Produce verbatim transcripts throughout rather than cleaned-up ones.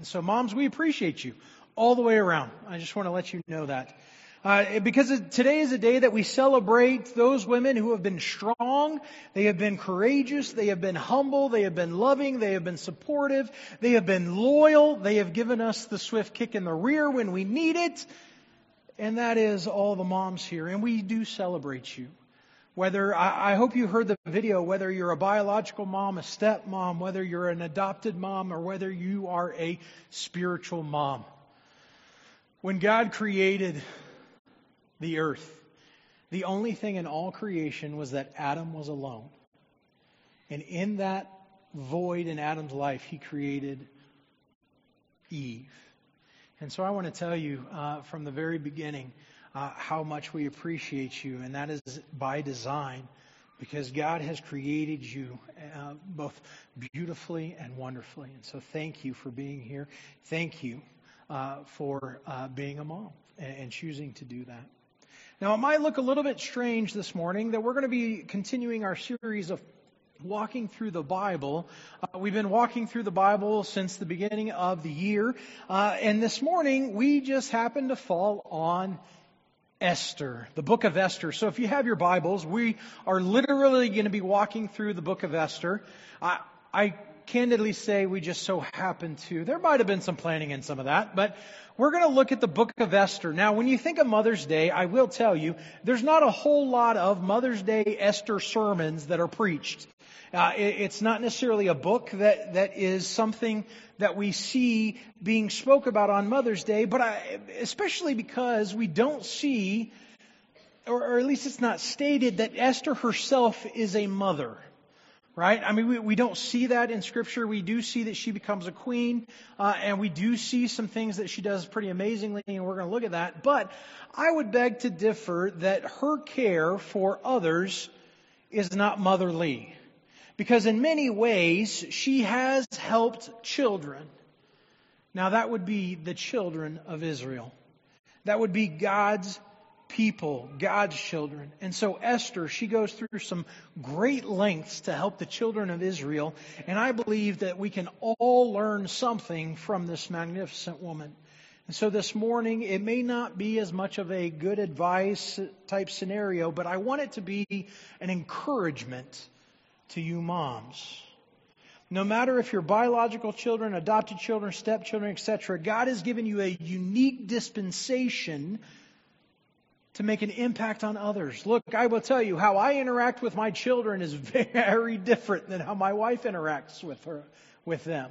So moms, we appreciate you all the way around. I just want to let you know that. Uh, because today is a day that we celebrate those women who have been strong, they have been courageous, they have been humble, they have been loving, they have been supportive, they have been loyal, they have given us the swift kick in the rear when we need it. And that is all the moms here. And we do celebrate you. Whether, I, I hope you heard the video, whether you're a biological mom, a stepmom, whether you're an adopted mom, or whether you are a spiritual mom. When God created the earth, the only thing in all creation was that Adam was alone. And in that void in Adam's life, He created Eve. And so I want to tell you uh, from the very beginning uh, how much we appreciate you. And that is by design, because God has created you uh, both beautifully and wonderfully. And so thank you for being here. Thank you uh, for uh, being a mom and, and choosing to do that. Now, it might look a little bit strange this morning that we're going to be continuing our series of walking through the Bible. Uh, we've been walking through the Bible since the beginning of the year. Uh, and this morning, we just happened to fall on Esther, the book of Esther. So if you have your Bibles, we are literally going to be walking through the book of Esther. I, I candidly say we just so happened to. There might have been some planning in some of that, but we're going to look at the book of Esther. Now, when you think of Mother's Day, I will tell you, there's not a whole lot of Mother's Day Esther sermons that are preached. Uh, it, it's not necessarily a book that, that is something that we see being spoke about on Mother's Day, but I, especially because we don't see, or, or at least it's not stated, that Esther herself is a mother. Right? I mean, we, we don't see that in Scripture. We do see that she becomes a queen, uh, and we do see some things that she does pretty amazingly, and we're going to look at that. But I would beg to differ that her care for others is not motherly. Because in many ways, she has helped children. Now, that would be the children of Israel. That would be God's people, God's children. And so Esther, she goes through some great lengths to help the children of Israel. And I believe that we can all learn something from this magnificent woman. And so this morning, it may not be as much of a good advice type scenario, but I want it to be an encouragement to you moms. No matter if you're biological children, adopted children, stepchildren, et cetera, God has given you a unique dispensation to make an impact on others. Look, I will tell you, how I interact with my children is very different than how my wife interacts with her, with them.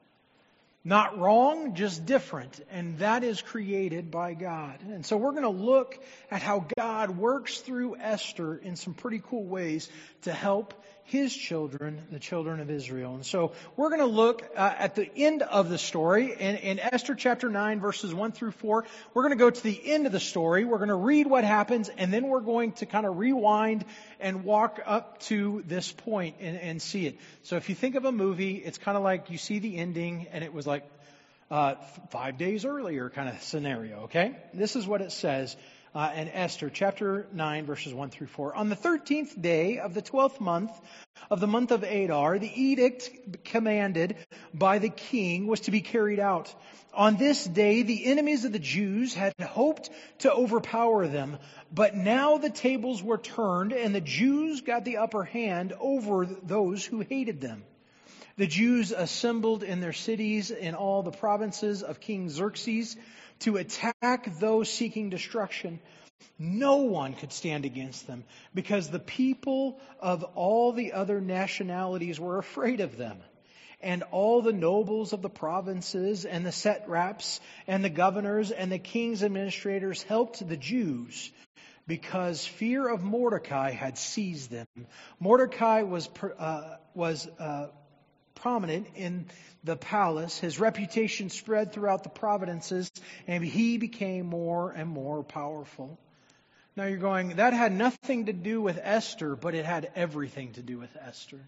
Not wrong, just different. And that is created by God. And so we're going to look at how God works through Esther in some pretty cool ways to help His children, the children of Israel. And so we're going to look uh, at the end of the story in, in Esther chapter nine, verses one through four. We're going to go to the end of the story. We're going to read what happens, and then we're going to kind of rewind and walk up to this point and, and see it. So if you think of a movie, it's kind of like you see the ending, and it was like uh, five days earlier kind of scenario, okay? This is what it says. Uh, in Esther chapter nine, verses one through four. On the thirteenth day of the twelfth month of the month of Adar, the edict commanded by the king was to be carried out. On this day, the enemies of the Jews had hoped to overpower them, but now the tables were turned and the Jews got the upper hand over those who hated them. The Jews assembled in their cities in all the provinces of King Xerxes to attack those seeking destruction. No one could stand against them because the people of all the other nationalities were afraid of them. And all the nobles of the provinces and the satraps and the governors and the king's administrators helped the Jews because fear of Mordecai had seized them. Mordecai was uh, was uh, prominent in the palace. His reputation spread throughout the provinces, and he became more and more powerful. Now you're going, that had nothing to do with Esther, but it had everything to do with Esther.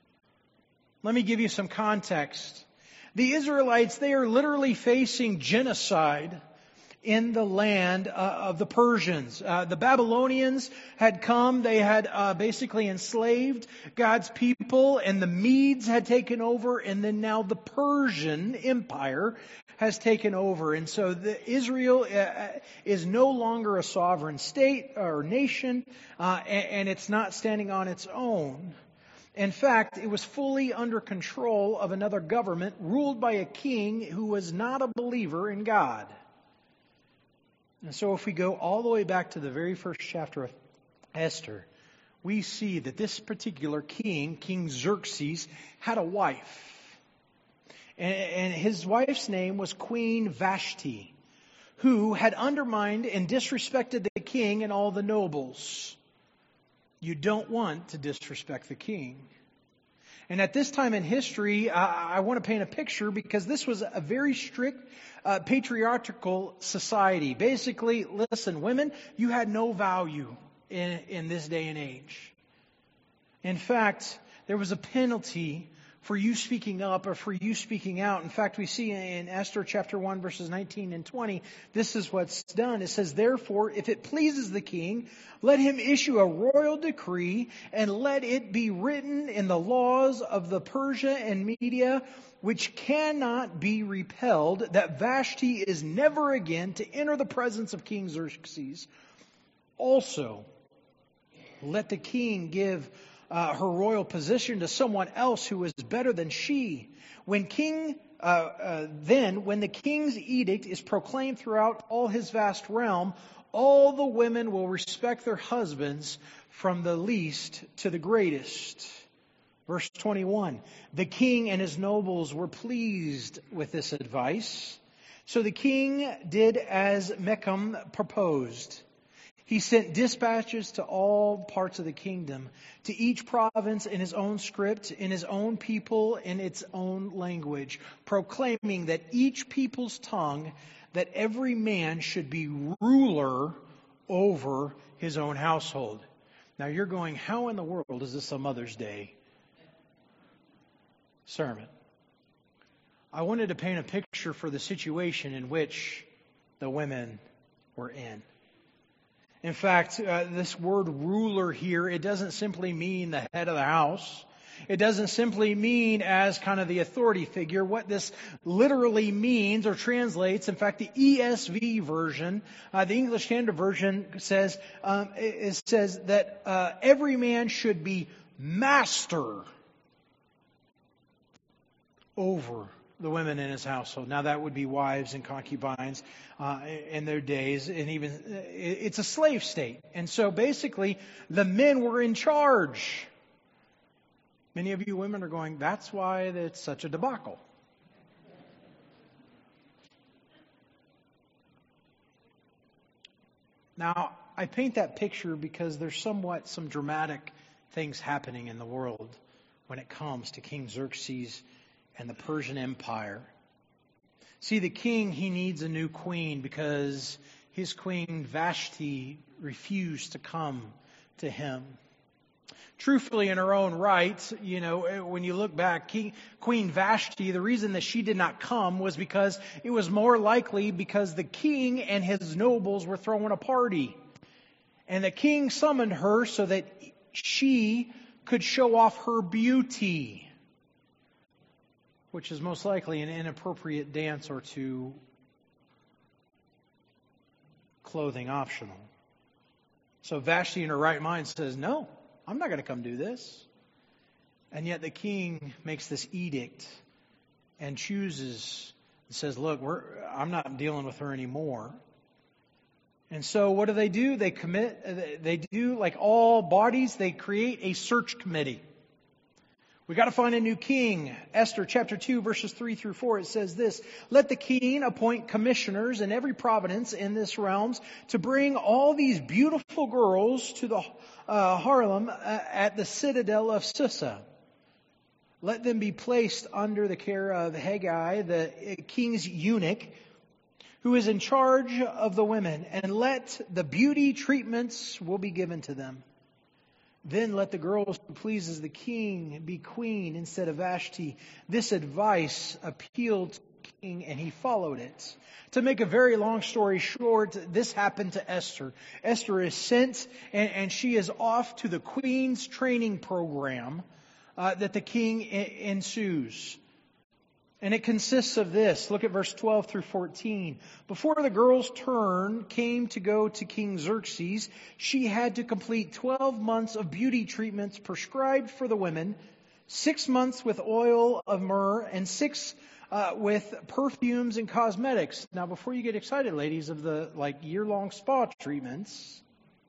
Let me give you some context. The Israelites, they are literally facing genocide in the land uh, of the Persians. Uh, the Babylonians had come. They had uh, basically enslaved God's people, and the Medes had taken over, and then now the Persian Empire has taken over. And so the, Israel uh, is no longer a sovereign state or nation, uh, and, and it's not standing on its own. In fact, it was fully under control of another government ruled by a king who was not a believer in God. And so if we go all the way back to the very first chapter of Esther, we see that this particular king, King Xerxes, had a wife. And, and his wife's name was Queen Vashti, who had undermined and disrespected the king and all the nobles. You don't want to disrespect the king. And at this time in history, uh, I want to paint a picture because this was a very strict uh, patriarchal society. Basically, listen, women, you had no value in, in this day and age. In fact, there was a penalty for you speaking up or for you speaking out. In fact, we see in Esther chapter one, verses nineteen and twenty, this is what's done. It says, therefore, if it pleases the king, let him issue a royal decree and let it be written in the laws of the Persia and Media, which cannot be repelled, that Vashti is never again to enter the presence of King Xerxes. Also, let the king give Uh, her royal position to someone else who is better than she. When king, uh, uh, then, when the king's edict is proclaimed throughout all his vast realm, all the women will respect their husbands from the least to the greatest. Verse twenty-one, the king and his nobles were pleased with this advice. So the king did as Mecham proposed. He sent dispatches to all parts of the kingdom, to each province in his own script, in his own people, in its own language, proclaiming that each people's tongue, that every man should be ruler over his own household. Now you're going, how in the world is this a Mother's Day sermon? I wanted to paint a picture for the situation in which the women were in. In fact, uh, this word ruler here, it doesn't simply mean the head of the house. It doesn't simply mean as kind of the authority figure. What this literally means or translates, in fact, the E S V version, uh, the English Standard Version says, um, it, it says that uh, every man should be master over the women in his household. Now that would be wives and concubines uh, in their days, and even it's a slave state. And so basically, the men were in charge. Many of you women are going, that's why it's such a debacle. Now, I paint that picture because there's somewhat some dramatic things happening in the world when it comes to King Xerxes and the Persian Empire. See, the king, he needs a new queen because his queen Vashti refused to come to him. Truthfully, in her own right, you know, when you look back, King, Queen Vashti, the reason that she did not come was because it was more likely because the king and his nobles were throwing a party. And the king summoned her so that she could show off her beauty, which is most likely an inappropriate dance or two, clothing optional. So Vashti in her right mind says, no, I'm not going to come do this. And yet the king makes this edict and chooses and says, look, we're, I'm not dealing with her anymore. And so what do they do? They commit, they do like all bodies, they create a search committee. We got to find a new king. Esther chapter two, verses three through four, it says this, let the king appoint commissioners in every province in this realms to bring all these beautiful girls to the uh, Harlem uh, at the citadel of Susa. Let them be placed under the care of Haggai, the king's eunuch, who is in charge of the women, and let the beauty treatments will be given to them. Then let the girl who pleases the king be queen instead of Vashti. This advice appealed to the king, and he followed it. To make a very long story short, this happened to Esther. Esther is sent, and, and she is off to the queen's training program uh, that the king I- ensues. And it consists of this. Look at verse twelve through fourteen. Before the girl's turn came to go to King Xerxes, she had to complete twelve months of beauty treatments prescribed for the women, six months with oil of myrrh, and six uh, with perfumes and cosmetics. Now, before you get excited, ladies, of the like year-long spa treatments,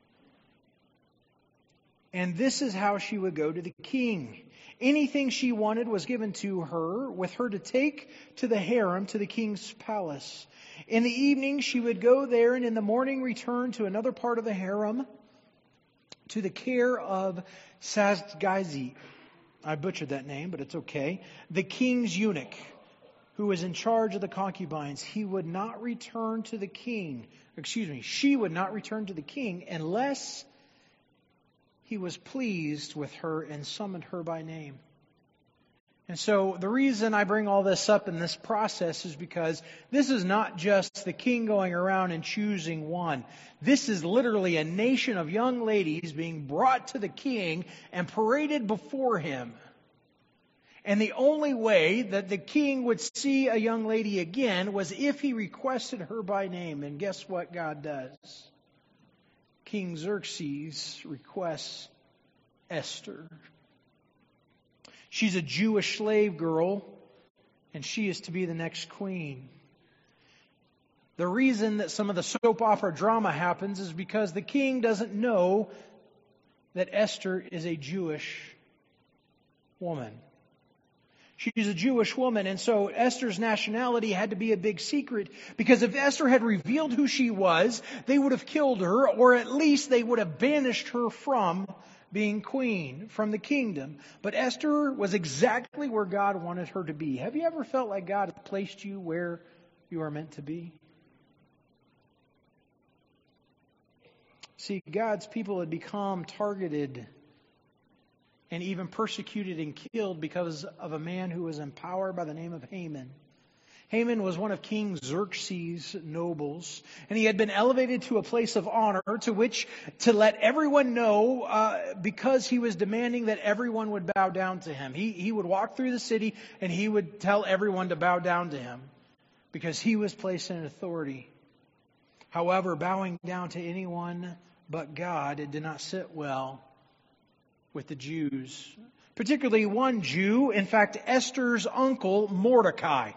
and this is how she would go to the king. Anything she wanted was given to her, with her to take to the harem, to the king's palace. In the evening she would go there, and in the morning return to another part of the harem, to the care of Sazgazi. I butchered that name, but it's okay. The king's eunuch, who was in charge of the concubines. He would not return to the king. Excuse me, she would not return to the king unless he was pleased with her and summoned her by name. And so the reason I bring all this up in this process is because this is not just the king going around and choosing one. This is literally a nation of young ladies being brought to the king and paraded before him. And the only way that the king would see a young lady again was if he requested her by name. And guess what God does? King Xerxes requests Esther. She's a Jewish slave girl, and she is to be the next queen. The reason that some of the soap opera drama happens is because the king doesn't know that Esther is a Jewish woman. She's a Jewish woman, and so Esther's nationality had to be a big secret, because if Esther had revealed who she was, they would have killed her, or at least they would have banished her from being queen, from the kingdom. But Esther was exactly where God wanted her to be. Have you ever felt like God has placed you where you are meant to be? See, God's people had become targeted and even persecuted and killed because of a man who was empowered by the name of Haman. Haman was one of King Xerxes' nobles, and he had been elevated to a place of honor to which to let everyone know uh, because he was demanding that everyone would bow down to him. He, he would walk through the city and he would tell everyone to bow down to him because he was placed in authority. However, bowing down to anyone but God, it did not sit well with the Jews, particularly one Jew, in fact, Esther's uncle, Mordecai.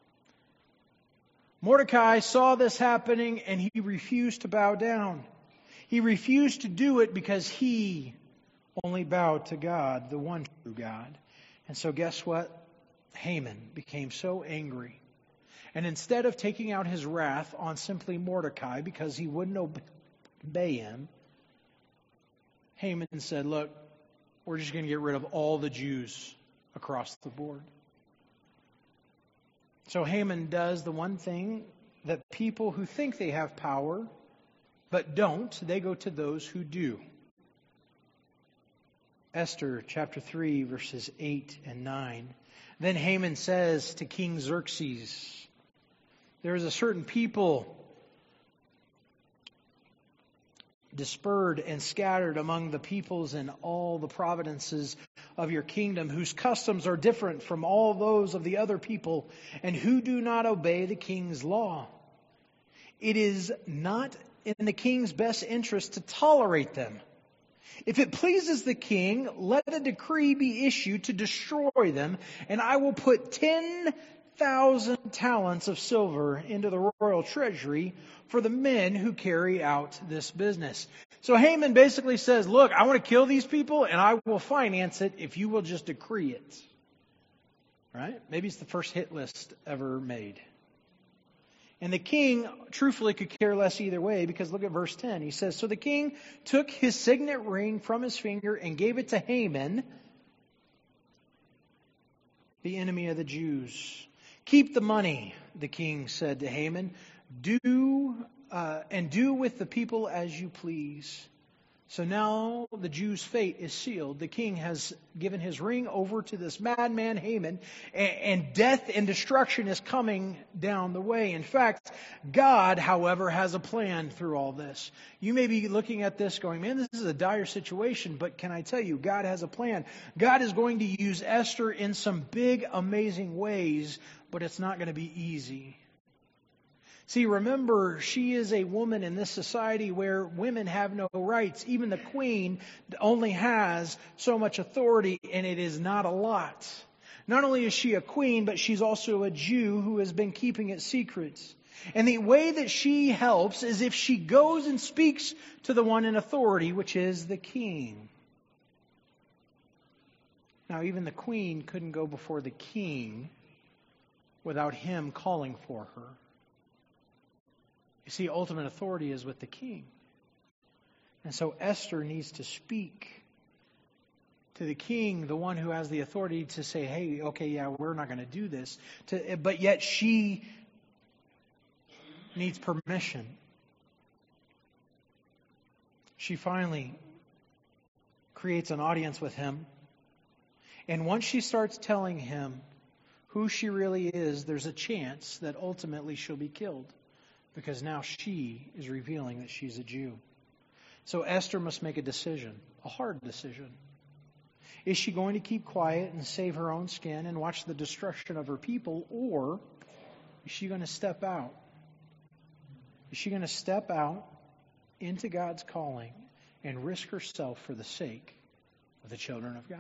Mordecai saw this happening and he refused to bow down. He refused to do it because he only bowed to God, the one true God. And so guess what? Haman became so angry. And instead of taking out his wrath on simply Mordecai because he wouldn't obey him, Haman said, look, we're just going to get rid of all the Jews across the board. So Haman does the one thing that people who think they have power but don't, they go to those who do. Esther chapter three, verses eight and nine. Then Haman says to King Xerxes, there is a certain people dispersed and scattered among the peoples in all the provinces of your kingdom, whose customs are different from all those of the other people, and who do not obey the king's law. It is not in the king's best interest to tolerate them. If it pleases the king, let a decree be issued to destroy them, and I will put ten thousand talents of silver into the royal treasury for the men who carry out this business. So Haman basically says, look, I want to kill these people and I will finance it if you will just decree it. Right? Maybe it's the first hit list ever made. And the king truthfully could care less either way, because look at verse ten. He says, so the king took his signet ring from his finger and gave it to Haman, the enemy of the Jews. Keep the money, the king said to Haman. Do uh, and do with the people as you please. So now the Jews' fate is sealed. The king has given his ring over to this madman Haman, and death and destruction is coming down the way. In fact, God, however, has a plan through all this. You may be looking at this going, man, this is a dire situation, but can I tell you, God has a plan. God is going to use Esther in some big, amazing ways, but it's not going to be easy. See, remember, she is a woman in this society where women have no rights. Even the queen only has so much authority, and it is not a lot. Not only is she a queen, but she's also a Jew who has been keeping it secret. And the way that she helps is if she goes and speaks to the one in authority, which is the king. Now, even the queen couldn't go before the king without him calling for her. You see, ultimate authority is with the king. And so Esther needs to speak to the king, the one who has the authority to say, hey, okay, yeah, we're not going to do this. To, but yet she needs permission. She finally creates an audience with him. And once she starts telling him who she really is, there's a chance that ultimately she'll be killed. Because now she is revealing that she's a Jew. So Esther must make a decision, a hard decision. Is she going to keep quiet and save her own skin and watch the destruction of her people? Or is she going to step out? Is she going to step out into God's calling and risk herself for the sake of the children of God?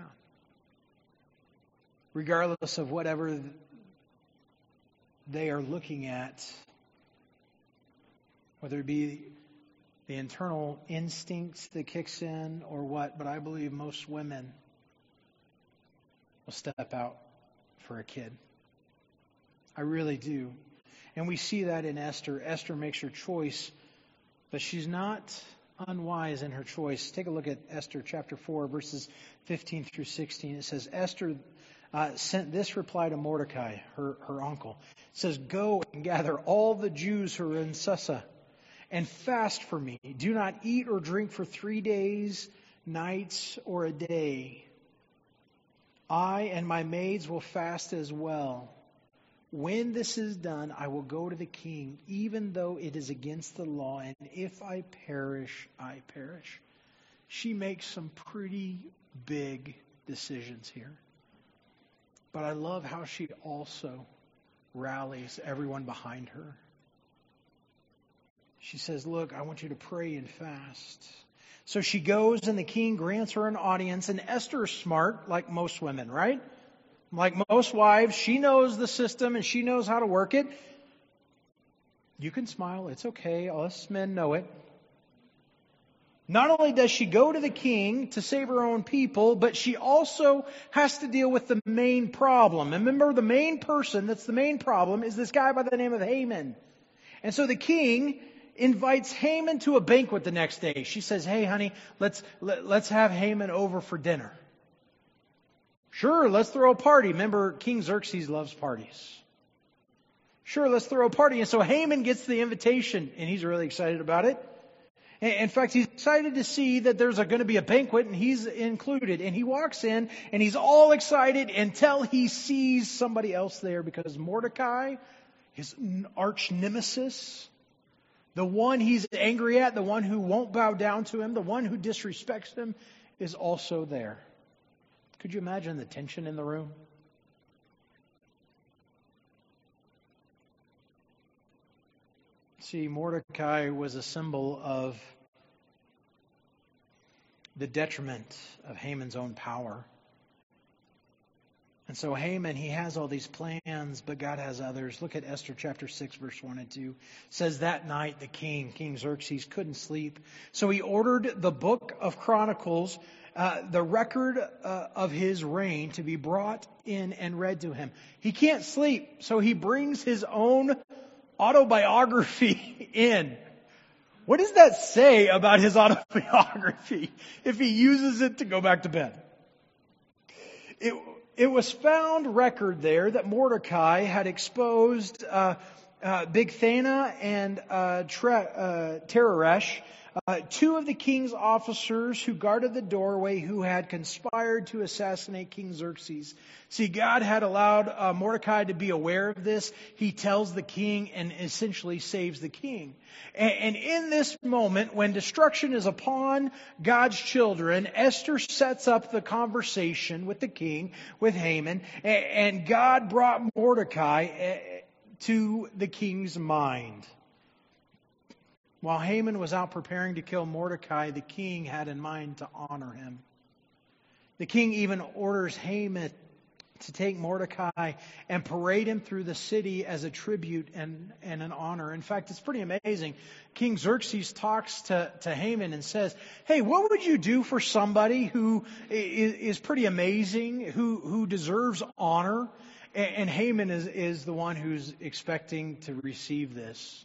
Regardless of whatever they are looking at, whether it be the internal instincts that kicks in or what, but I believe most women will step out for a kid. I really do. And we see that in Esther. Esther makes her choice, but she's not unwise in her choice. Take a look at Esther chapter four, verses fifteen through sixteen. It says, Esther uh, sent this reply to Mordecai, her, her uncle. It says, go and gather all the Jews who are in Susa, and fast for me. Do not eat or drink for three days, nights, or a day. I and my maids will fast as well. When this is done, I will go to the king, even though it is against the law, and if I perish, I perish. She makes some pretty big decisions here. But I love how she also rallies everyone behind her. She says, look, I want you to pray and fast. So she goes and the king grants her an audience. And Esther is smart, like most women, right? Like most wives, she knows the system and she knows how to work it. You can smile. It's okay. Us men know it. Not only does she go to the king to save her own people, but she also has to deal with the main problem. And remember, the main person that's the main problem is this guy by the name of Haman. And so the king invites Haman to a banquet the next day. She says, hey, honey, let's let, let's have Haman over for dinner. Sure, let's throw a party. Remember, King Xerxes loves parties. Sure, let's throw a party. And so Haman gets the invitation, and he's really excited about it. In fact, he's excited to see that there's going to be a banquet, and he's included. And he walks in, and he's all excited until he sees somebody else there, because Mordecai, his arch nemesis, the one he's angry at, the one who won't bow down to him, the one who disrespects him, is also there. Could you imagine the tension in the room? See, Mordecai was a symbol of the detriment of Haman's own power. And so Haman, he has all these plans, but God has others. Look at Esther chapter six, verse one and two. It says, that night the king, King Xerxes, couldn't sleep. So he ordered the book of Chronicles, uh, the record uh, of his reign, to be brought in and read to him. He can't sleep, so he brings his own autobiography in. What does that say about his autobiography if he uses it to go back to bed? It, it was found record there that Mordecai had exposed uh, uh, Bigthana and uh, Tre- uh, Teresh, uh, two of the king's officers who guarded the doorway who had conspired to assassinate King Xerxes. See, God had allowed uh, Mordecai to be aware of this. He tells the king and essentially saves the king. And, and in this moment, when destruction is upon God's children, Esther sets up the conversation with the king, with Haman, and, and God brought Mordecai to the king's mind. While Haman was out preparing to kill Mordecai, the king had in mind to honor him. The king even orders Haman to take Mordecai and parade him through the city as a tribute and, and an honor. In fact, it's pretty amazing. King Xerxes talks to, to Haman and says, hey, what would you do for somebody who is, is pretty amazing, who, who deserves honor? And, and Haman is, is the one who's expecting to receive this.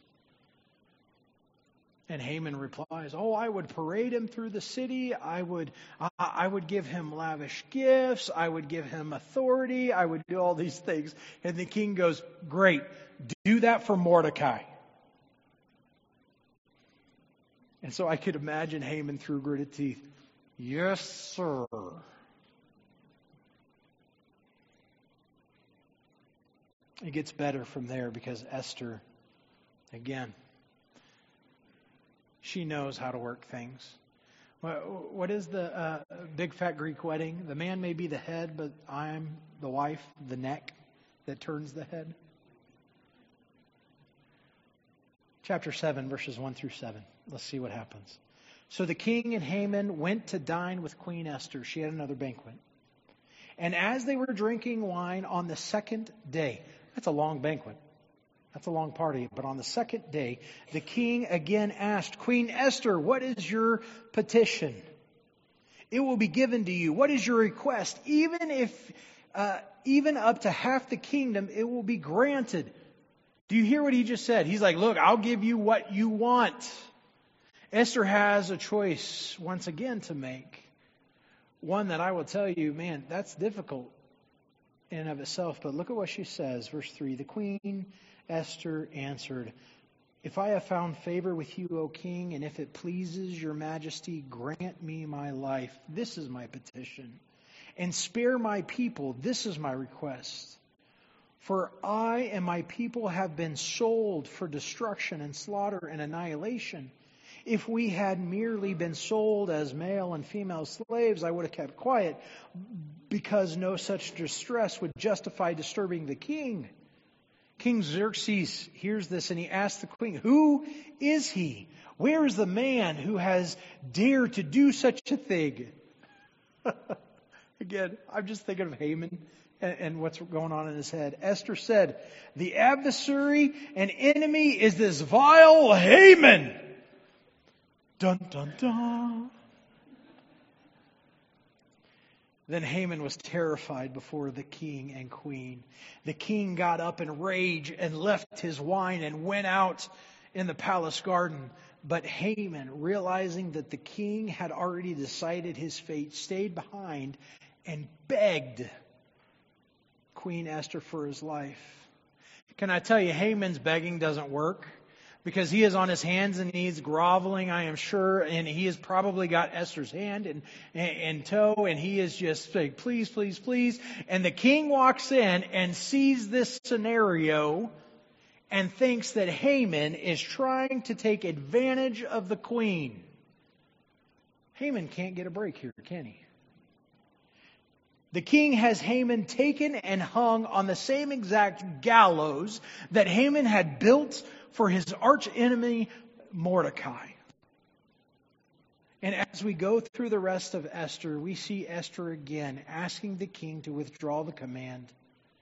And Haman replies, oh, I would parade him through the city. I would, I, I would give him lavish gifts. I would give him authority. I would do all these things. And the king goes, great, do that for Mordecai. And so I could imagine Haman through gritted teeth. Yes, sir. It gets better from there because Esther, again, she knows how to work things. What is the uh, big fat Greek wedding? The man may be the head, but I'm the wife, the neck that turns the head. Chapter seven, verses one through seven. Let's see what happens. So the king and Haman went to dine with Queen Esther. She had another banquet. And as they were drinking wine on the second day, that's a long banquet. That's a long party. But on the second day, the king again asked, Queen Esther, what is your petition? It will be given to you. What is your request? Even if, uh, even up to half the kingdom, it will be granted. Do you hear what he just said? He's like, look, I'll give you what you want. Esther has a choice once again to make. One that I will tell you, man, that's difficult in and of itself. But look at what she says. Verse three, the queen Esther answered, if I have found favor with you, O king, and if it pleases your majesty, grant me my life. This is my petition. And spare my people. This is my request. For I and my people have been sold for destruction and slaughter and annihilation. If we had merely been sold as male and female slaves, I would have kept quiet, because no such distress would justify disturbing the king. King Xerxes hears this and he asks the queen, who is he? Where is the man who has dared to do such a thing? Again, I'm just thinking of Haman and, and what's going on in his head. Esther said, the adversary and enemy is this vile Haman. Dun, dun, dun. Then Haman was terrified before the king and queen. The king got up in rage and left his wine and went out in the palace garden. But Haman, realizing that the king had already decided his fate, stayed behind and begged Queen Esther for his life. Can I tell you, Haman's begging doesn't work? Because he is on his hands and knees groveling, I am sure, and he has probably got Esther's hand in, in, in tow, and he is just saying, please, please, please. And the king walks in and sees this scenario and thinks that Haman is trying to take advantage of the queen. Haman can't get a break here, can he? The king has Haman taken and hung on the same exact gallows that Haman had built for his archenemy Mordecai. And as we go through the rest of Esther, we see Esther again asking the king to withdraw the command.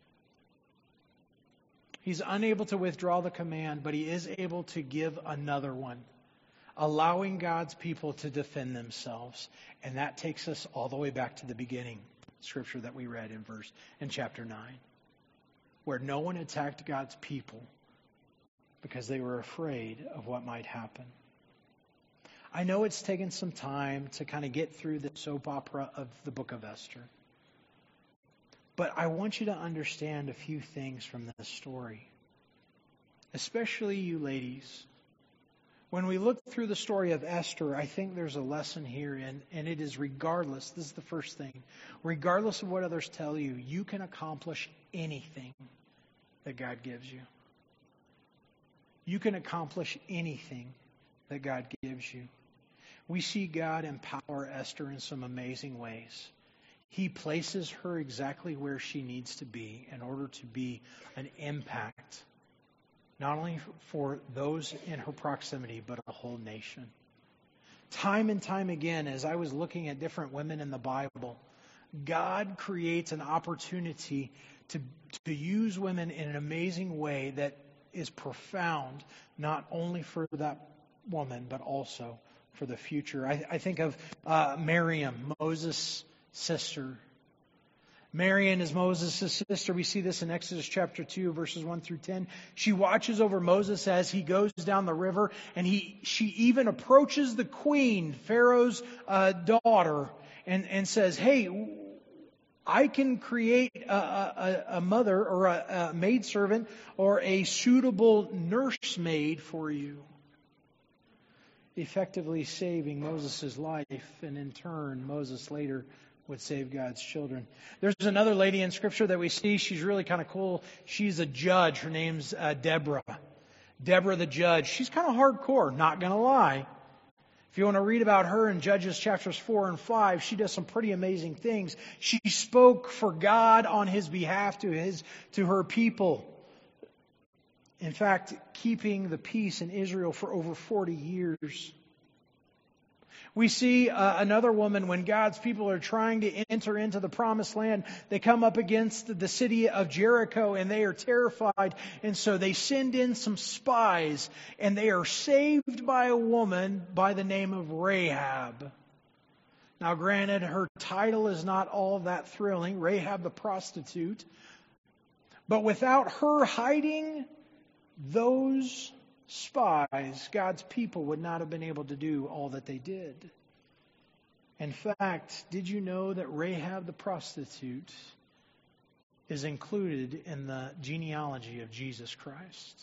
He's unable to withdraw the command, but he is able to give another one, allowing God's people to defend themselves. And that takes us all the way back to the beginning scripture that we read in verse in chapter nine, where no one attacked God's people because they were afraid of what might happen. I know it's taken some time to kind of get through the soap opera of the book of Esther. But I want you to understand a few things from this story. especially you ladies, when we look through the story of Esther, I think there's a lesson here, and, and it is regardless, this is the first thing, regardless of what others tell you, you can accomplish anything that God gives you. You can accomplish anything that God gives you. We see God empower Esther in some amazing ways. He places her exactly where she needs to be in order to be an impact, not only for those in her proximity, but a whole nation. Time and time again, as I was looking at different women in the Bible, God creates an opportunity to, to use women in an amazing way that is profound, not only for that woman, but also for the future. I, I think of uh, Miriam, Moses' sister. Miriam is Moses' sister. We see this in Exodus chapter two, verses one through ten. She watches over Moses as he goes down the river, and he she even approaches the queen, Pharaoh's uh, daughter, and, and says, hey, I can create a, a, a mother or a, a maidservant or a suitable nursemaid for you. Effectively saving Moses' life, and in turn, Moses later would save God's children. There's another lady in Scripture that we see. She's really kind of cool. She's a judge. Her name's uh, Deborah. Deborah the judge. She's kind of hardcore, not going to lie. If you want to read about her in Judges chapters four and five, she does some pretty amazing things. She spoke for God on His behalf to his to her people. In fact, keeping the peace in Israel for over forty years. We see uh, another woman when God's people are trying to enter into the promised land. They come up against the city of Jericho and they are terrified. And so they send in some spies and they are saved by a woman by the name of Rahab. Now granted, her title is not all that thrilling, Rahab the prostitute. But without her hiding those spies, God's people would not have been able to do all that they did. In fact, did you know that Rahab the prostitute is included in the genealogy of Jesus Christ?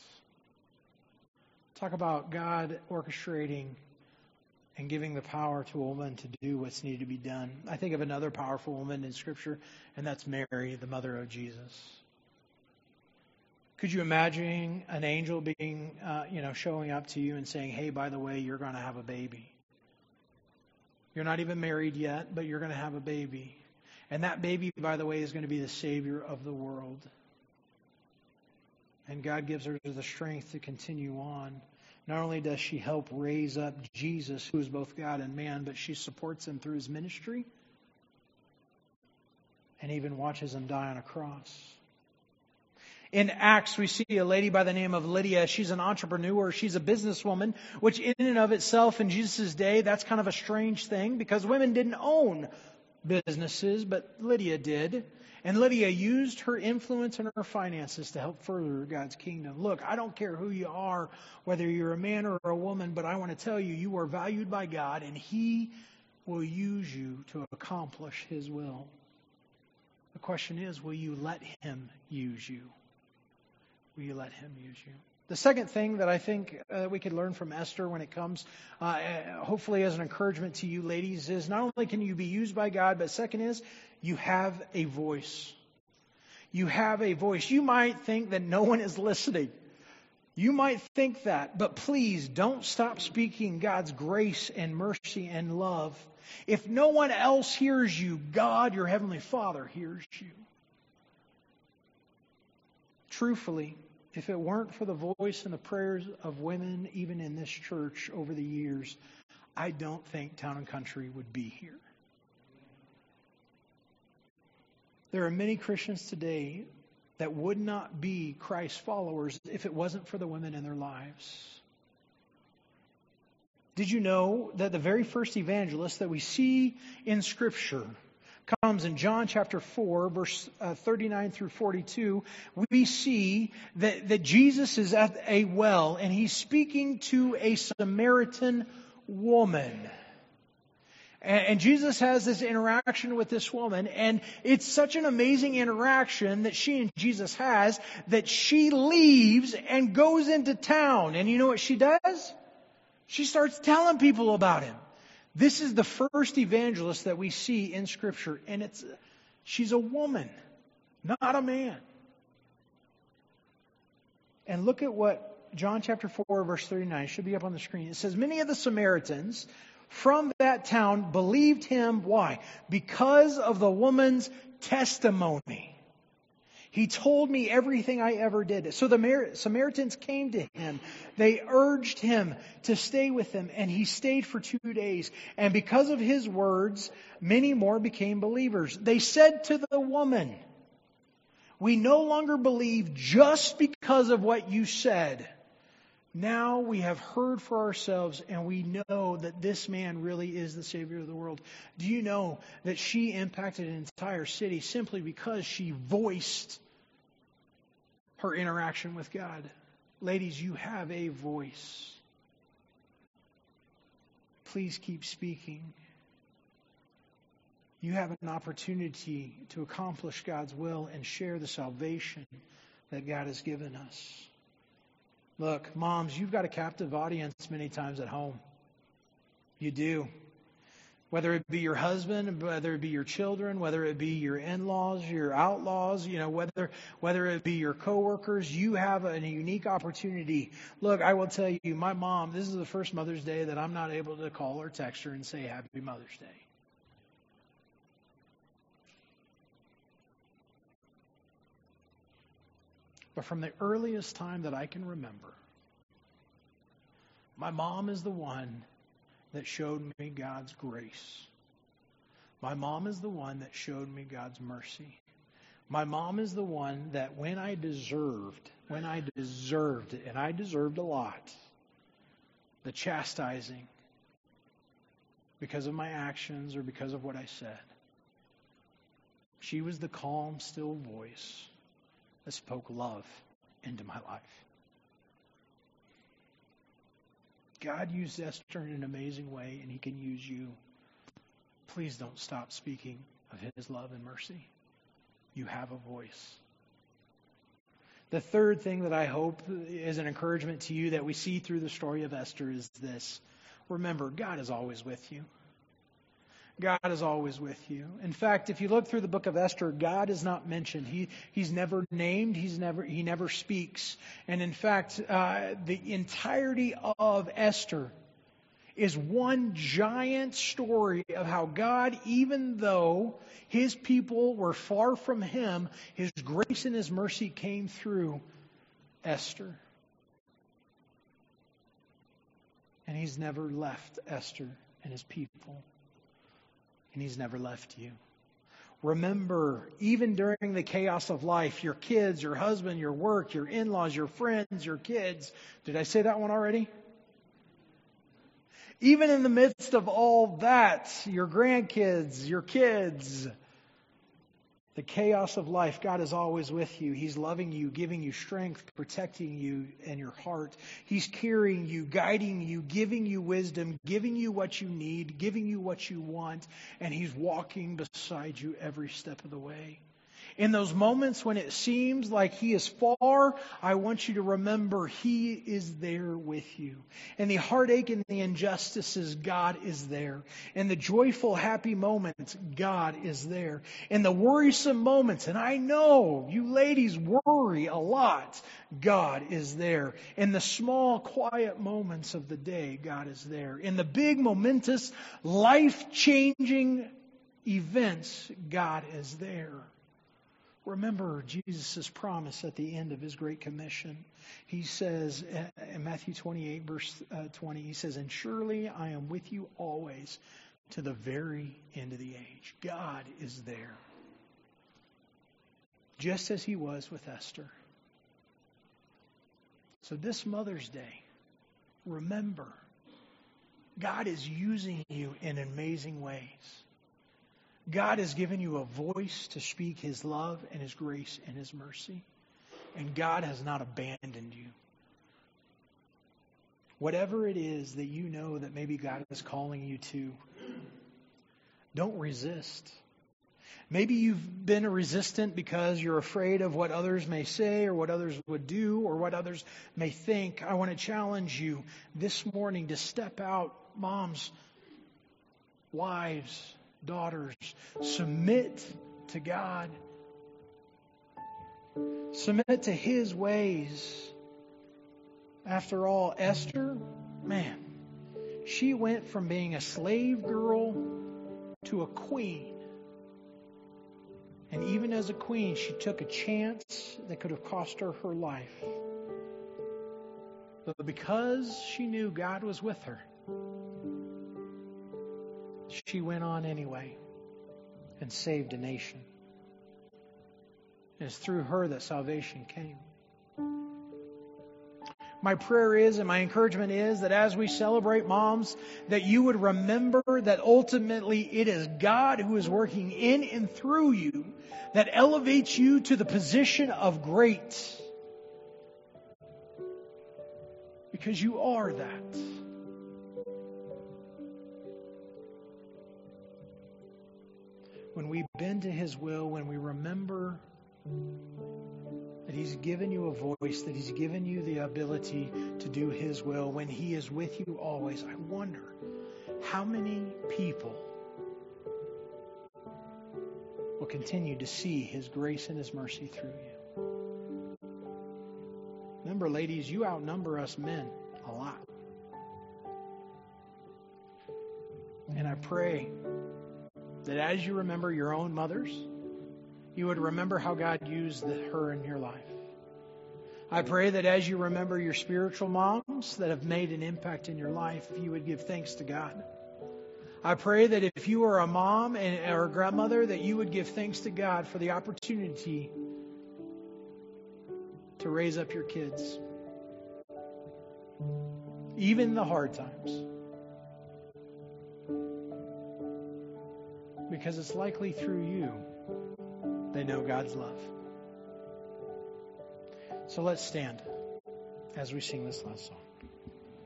Talk about God orchestrating and giving the power to a woman to do what's needed to be done. I think of another powerful woman in Scripture, and that's Mary, the mother of Jesus. Could you imagine an angel being, uh, you know, showing up to you and saying, hey, by the way, you're going to have a baby. You're not even married yet, but you're going to have a baby. And that baby, by the way, is going to be the Savior of the world. And God gives her the strength to continue on. Not only does she help raise up Jesus, who is both God and man, but she supports him through his ministry and even watches him die on a cross. In Acts, we see a lady by the name of Lydia. She's an entrepreneur. She's a businesswoman, which in and of itself in Jesus' day, that's kind of a strange thing because women didn't own businesses, but Lydia did. And Lydia used her influence and her finances to help further God's kingdom. Look, I don't care who you are, whether you're a man or a woman, but I want to tell you, you are valued by God and He will use you to accomplish His will. The question is, will you let Him use you? Will you let Him use you? The second thing that I think uh, we could learn from Esther when it comes, uh, hopefully as an encouragement to you ladies, is not only can you be used by God, but second is you have a voice. You have a voice. You might think that no one is listening. You might think that, but please don't stop speaking God's grace and mercy and love. If no one else hears you, God, your Heavenly Father, hears you. Truthfully, if it weren't for the voice and the prayers of women, even in this church over the years, I don't think Town and Country would be here. There are many Christians today that would not be Christ followers if it wasn't for the women in their lives. Did you know that the very first evangelist that we see in Scripture comes in John chapter four, verse uh, thirty-nine through forty-two. We see that, that Jesus is at a well and He's speaking to a Samaritan woman. And Jesus has this interaction with this woman, and it's such an amazing interaction that she and Jesus has that she leaves and goes into town. And you know what she does? She starts telling people about him. This is the first evangelist that we see in Scripture, and it's she's a woman, not a man. And look at what John chapter four, verse thirty-nine, it should be up on the screen. It says, many of the Samaritans from that town believed him. Why? Because of the woman's testimony. He told me everything I ever did. So the Samaritans came to him. They urged him to stay with them, and he stayed for two days. And because of his words, many more became believers. They said to the woman, we no longer believe just because of what you said. Now we have heard for ourselves, and we know that this man really is the Savior of the world. Do you know that she impacted an entire city simply because she voiced her interaction with God? Ladies, you have a voice. Please keep speaking. You have an opportunity to accomplish God's will and share the salvation that God has given us. Look, moms, you've got a captive audience many times at home. You do. Whether it be your husband, whether it be your children, whether it be your in-laws, your outlaws, you know, whether whether it be your coworkers, you have a unique opportunity. Look, I will tell you, my mom, this is the first Mother's Day that I'm not able to call or text her and say Happy Mother's Day. But from the earliest time that I can remember, my mom is the one that showed me God's grace. My mom is the one that showed me God's mercy. My mom is the one that when I deserved, when I deserved it, and I deserved a lot, the chastising because of my actions or because of what I said, she was the calm, still voice that spoke love into my life. God used Esther in an amazing way, and He can use you. Please don't stop speaking of His love and mercy. You have a voice. The third thing that I hope is an encouragement to you that we see through the story of Esther is this. Remember, God is always with you. God is always with you. In fact, if you look through the book of Esther, God is not mentioned. He He's never named. He's never He never speaks. And in fact, uh, the entirety of Esther is one giant story of how God, even though His people were far from Him, His grace and His mercy came through Esther. And He's never left Esther and His people. And He's never left you. Remember, even during the chaos of life, your kids, your husband, your work, your in-laws, your friends, your kids. Did I say that one already? Even in the midst of all that, your grandkids, your kids, the chaos of life, God is always with you. He's loving you, giving you strength, protecting you and your heart. He's carrying you, guiding you, giving you wisdom, giving you what you need, giving you what you want, and He's walking beside you every step of the way. In those moments when it seems like He is far, I want you to remember He is there with you. In the heartache and the injustices, God is there. In the joyful, happy moments, God is there. In the worrisome moments, and I know you ladies worry a lot, God is there. In the small, quiet moments of the day, God is there. In the big, momentous, life-changing events, God is there. Remember Jesus' promise at the end of His Great Commission. He says in Matthew twenty-eight, verse twenty, He says, and surely I am with you always to the very end of the age. God is there. Just as He was with Esther. So this Mother's Day, remember, God is using you in amazing ways. God has given you a voice to speak His love and His grace and His mercy. And God has not abandoned you. Whatever it is that you know that maybe God is calling you to, Don't resist. Maybe you've been resistant because you're afraid of what others may say or what others would do or what others may think. I want to challenge you this morning to step out, moms, wives, daughters, submit to God. Submit to His ways. After all, Esther, man, she went from being a slave girl to a queen. And even as a queen, she took a chance that could have cost her her life. But because she knew God was with her, she went on anyway and saved a nation. It's through her that salvation came. My prayer is and my encouragement is that as we celebrate moms, that you would remember that ultimately it is God who is working in and through you that elevates you to the position of great. Because you are that. When we bend to His will, when we remember that He's given you a voice, that He's given you the ability to do His will, when He is with you always, I wonder how many people will continue to see His grace and His mercy through you. Remember, ladies, you outnumber us men a lot. And I pray that as you remember your own mothers, you would remember how God used her in your life. I pray that as you remember your spiritual moms that have made an impact in your life, you would give thanks to God. I pray that if you are a mom and, or a grandmother, that you would give thanks to God for the opportunity to raise up your kids. Even the hard times. Because it's likely through you they know God's love. So let's stand as we sing this last song.